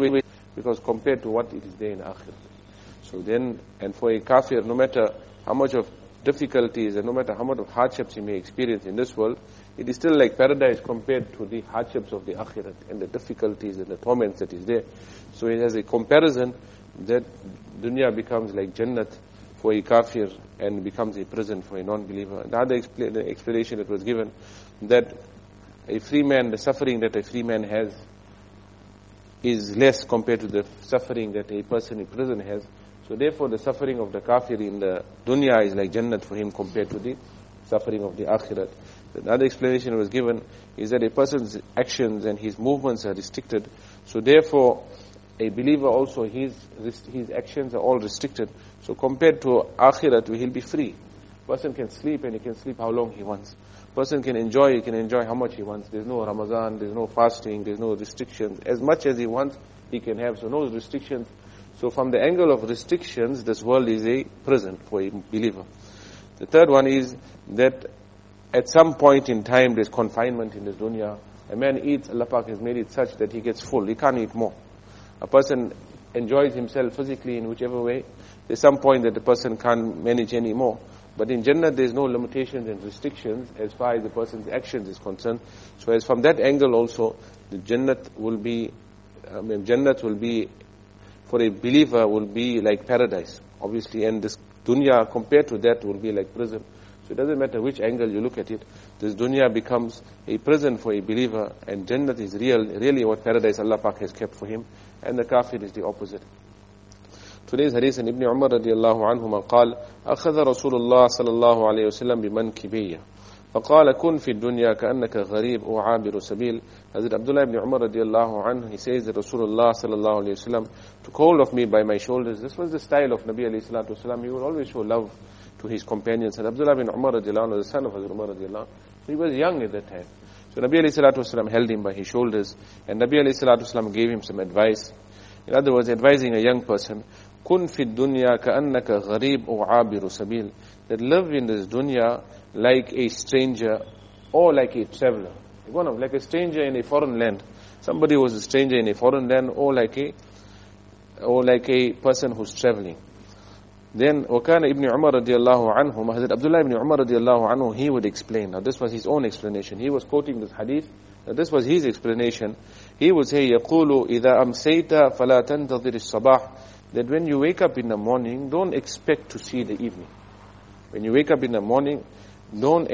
always, because compared to what it is there in Akhirah. So then, and for a kafir, no matter how much of difficulties and no matter how much of hardships he may experience in this world, it is still like paradise compared to the hardships of the Akhirah and the difficulties and the torments that is there. So it has a comparison that dunya becomes like Jannat for a kafir and becomes a prison for a non-believer. The other explanation that was given, that a free man, the suffering that a free man has is less compared to the suffering that a person in prison has. So therefore the suffering of the kafir in the dunya is like Jannat for him compared to the suffering of the akhirat. Another explanation was given is that a person's actions and his movements are restricted. So therefore a believer also, his actions are all restricted. So compared to akhirat, he'll be free. Person can sleep and he can sleep how long he wants. Person can enjoy, he can enjoy how much he wants. There's no Ramadan, there's no fasting, there's no restrictions. As much as he wants, he can have. So no restrictions. So from the angle of restrictions, this world is a prison for a believer. The third one is that at some point in time there's confinement in this dunya. A man eats, Allah Pak has made it such that he gets full. He can't eat more. A person enjoys himself physically in whichever way. There's some point that the person can't manage any more. But in Jannah there's no limitations and restrictions as far as the person's actions is concerned. So as from that angle also, the Jannat will be, for a believer will be like paradise, obviously, and this dunya compared to that will be like prison. So it doesn't matter which angle you look at it, this dunya becomes a prison for a believer, and Jannat is really what paradise Allah Pak has kept for him, and the kafir is the opposite. Today's hadith in Ibn Umar radiallahu anhuma قال أخذ رسول الله صلى الله عليه وسلم بمنكبية فقال كن في الدنيا كأنك غريب أو عابر سبيل. Hazrat Abdullah ibn Umar radiallahu anhu, he says that Rasulullah sallallahu alayhi wasallam took hold of me by my shoulders. This was the style of Nabi alayhi salatu wasalam. He would always show love to his companions. And Abdullah ibn Umar radiallahu anhu, the son of Hazrat Umar radiallahu anhu, he was young at that time. So Nabi alayhi salatu wasalam held him by his shoulders, and Nabi alayhi salatu wasalam gave him some advice. In other words, advising a young person, kun fi dunya ka'annaka gharib or abiru sabil, that live in this dunya like a stranger or like a traveler. One of like a stranger in a foreign land. Somebody who is a stranger in a foreign land, or like a person who's traveling. Then وَكَانَ Ibn Umar radiallahu anhu, Hazrat Abdullah ibn Umar radiallahu anhu, he would explain. Now this was his own explanation. He was quoting this hadith. Now this was his explanation. He would say, يَقُولُ إِذَا أَمْسَيْتَ فَلَا تَنْتَظِرِ الصَّبَاحِ, that when you wake up in the morning, don't expect to see the evening. When you wake up in the morning, when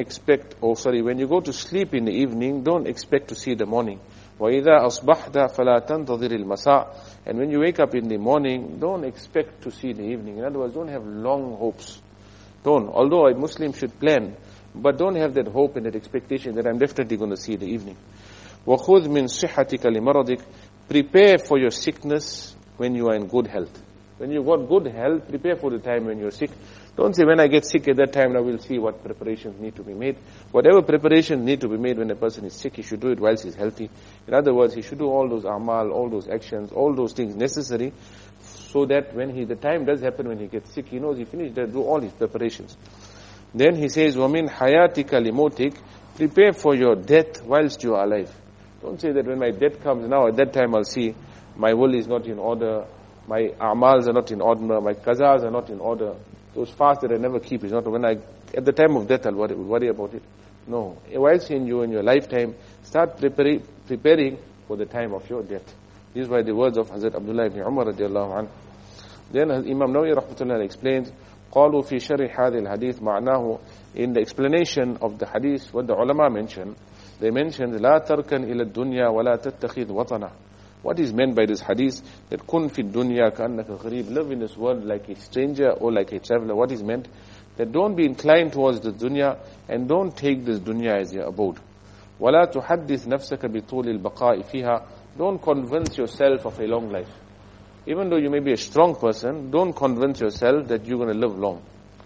you go to sleep in the evening, don't expect to see the morning. وَإِذَا أَصْبَحْتَ فَلَا تَنْتَظِرِ الْمَسَاءِ, and when you wake up in the morning, don't expect to see the evening. In other words, don't have long hopes. Although a Muslim should plan, but don't have that hope and that expectation that I'm definitely going to see the evening. وَخُذْ مِنْ صِحَّتِكَ لِمَرَضِكَ, prepare for your sickness when you are in good health. When you got good health, prepare for the time when you're sick. Don't say, when I get sick at that time, I will see what preparations need to be made. Whatever preparations need to be made when a person is sick, he should do it whilst he's healthy. In other words, he should do all those amal, all those actions, all those things necessary, so that when the time does happen when he gets sick, he knows he finished that, do all his preparations. Then he says, وَمِنْ حَيَاتِكَ لِمَوْتِكَ, prepare for your death whilst you are alive. Don't say that when my death comes now, at that time I'll see my will is not in order, my amals are not in order, my qazas are not in order. Those fasts that I never keep is not at the time of death I'll worry about it. No. Whilst in your lifetime, start preparing for the time of your death. These were the words of Hazrat Abdullah ibn Umar radiallahu anhu. Then Imam Nawawi rahmatullah explains, قالوا في شرح هذا الحديث معناه, in the explanation of the hadith, what the ulama mentioned, they mentioned, لا تركن إلى الدنيا ولا تتخذ وطنا. What is meant by this hadith? That kun fi dunya ka'annaka gharib, live in this world like a stranger or like a traveler. What is meant? That don't be inclined towards the dunya and don't take this dunya as your abode. وَلَا تُحَدِّثْ نَفْسَكَ بِطُولِ الْبَقَاءِ فِيهَا, don't convince yourself of a long life. Even though you may be a strong person, don't convince yourself that you're going to live long.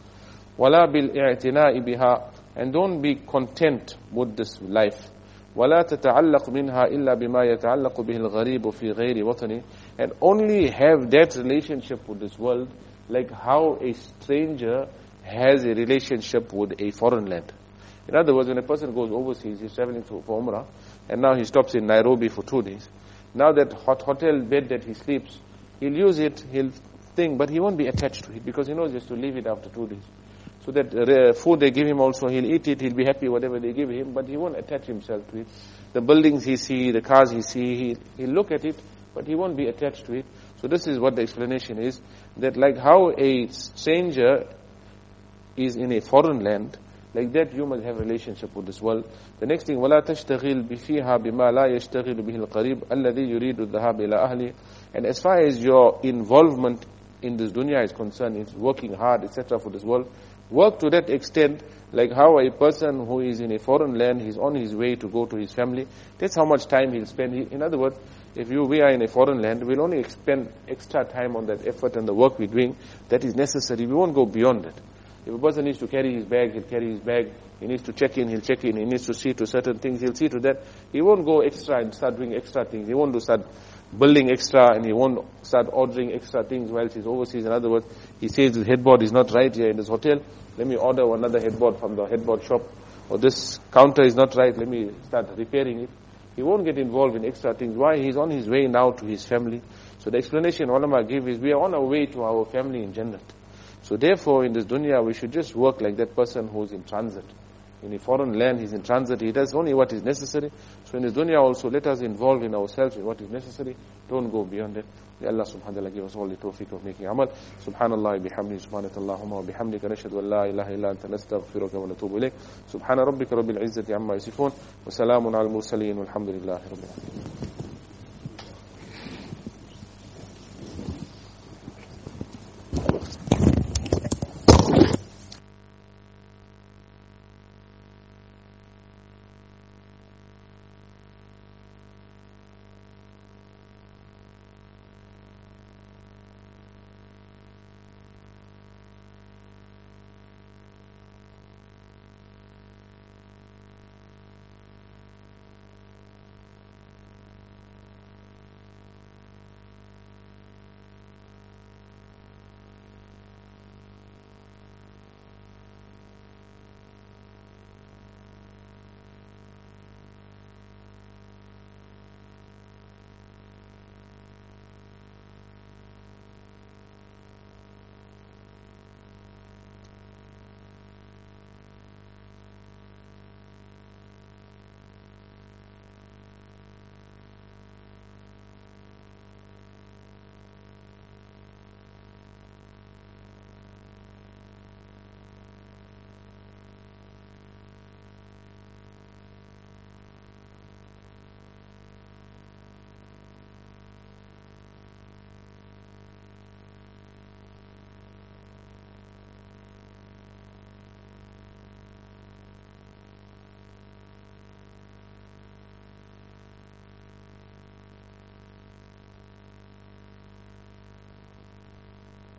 وَلَا بِالْإِعْتِنَاءِ بِهَا, and don't be content with this life. وَلَا تَتَعَلَّقْ مِنْهَا إِلَّا بِمَا يَتَعَلَّقُ بِهِ الْغَرِيبُ فِي غَيْرِ وَطَنِ, and only have that relationship with this world like how a stranger has a relationship with a foreign land. In other words, when a person goes overseas, he's traveling for Umrah, and now he stops in Nairobi for 2 days. Now that hotel bed that he sleeps, he'll use it, he'll think, but he won't be attached to it because he knows he has to leave it after 2 days. So that food they give him also, he'll eat it, he'll be happy whatever they give him, but he won't attach himself to it. The buildings he see, the cars he see, he'll look at it, but he won't be attached to it. So this is what the explanation is, that like how a stranger is in a foreign land, like that you must have a relationship with this world. The next thing, وَلَا تَشْتَغِلْ بِفِيهَا بِمَا لَا يَشْتَغِلُ بِهِ الْقَرِيبُ الَّذِي يُرِيدُ الذَّهَابِ إِلَىٰ أَهْلِهِ. And as far as your involvement in this dunya is concerned, it's working hard, etc. for this world, work to that extent, like how a person who is in a foreign land, he's on his way to go to his family, that's how much time he'll spend. In other words, if we are in a foreign land, we'll only spend extra time on that effort and the work we're doing that is necessary. We won't go beyond it. If a person needs to carry his bag, he'll carry his bag. He needs to check in, he'll check in. He needs to see to certain things, he'll see to that. He won't go extra and start doing extra things. He won't start building extra, and he won't start ordering extra things whilst he's overseas. In other words, he says the headboard is not right here in this hotel. Let me order another headboard from the headboard shop. Or this counter is not right. Let me start repairing it. He won't get involved in extra things. Why? He's on his way now to his family. So the explanation ulama give is we are on our way to our family in Jannat. So therefore, in this dunya, we should just work like that person who's in transit. In a foreign land, he's in transit. He does only what is necessary. So in this dunya also, let us involve in ourselves in what is necessary. Don't go beyond it. May Allah subhanahu wa ta'ala give us all the tawfiq of making amal. Subhanallah bihamdi, subhanakallahumma wa bihamdika, nashhadu an la ilaha illa anta nastaghfiruka wa natubu ilayk. Subhana rabbika rabbil izzati amma yasifun. Wa salamun ala al-mursaleen walhamdulillahi rabbil alamin.